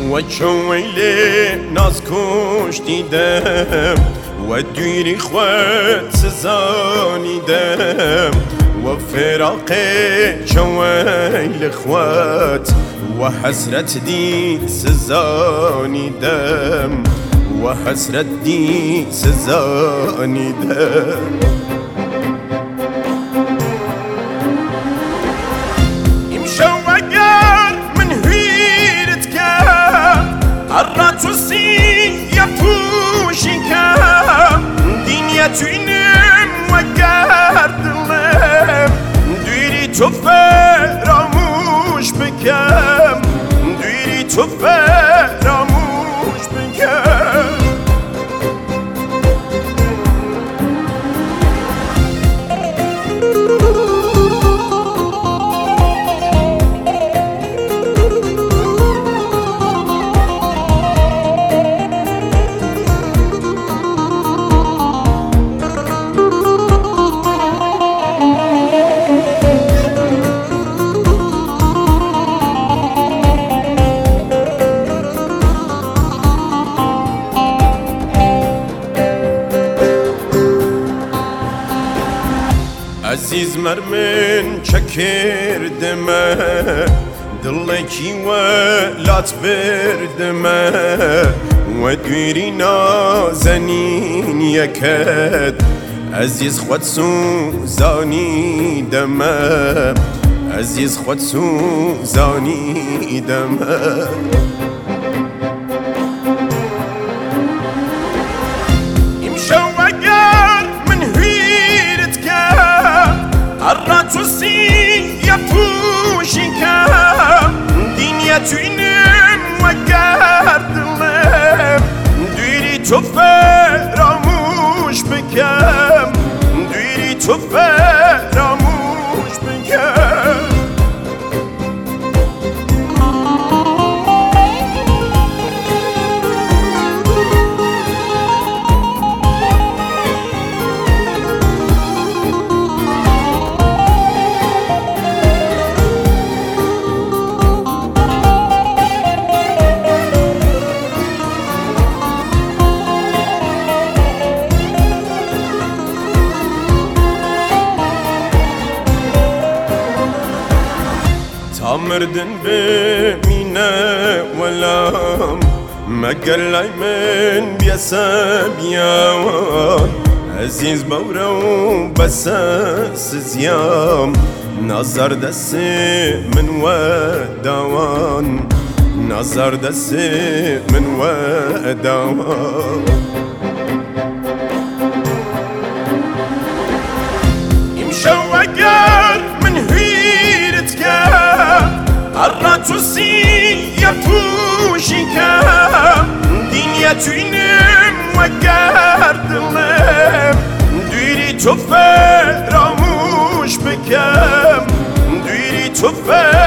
و چون ویلی ناز کشتیدم و دویری خود سزانیدم و فراق چون ویلی خود و حسرت دی سزانیدم و حسرت دی سزانیدم توینم و گردلم دویری تو فراموش بکم دویری تو فراموش بکم عزیز مرمن چکردمه دلکی ولات بردمه و دویری نازنین یکد عزیز خود سوزانی دمه عزیز خود سوزانی دمه توینم و گردلم دویری تو فراموش بکم دویری تو فراموش بکم مردن بمینه ولام مگر لای من بیاسم یاوان عزیز باورو بس سزیام نظر دست من و دوان نظر دست من و دوان امشو اگر من هیرت کرد تو سیه پوشی کم دنیا توینم و گردلم دویری تو فراموش بکم دویری تو فراموش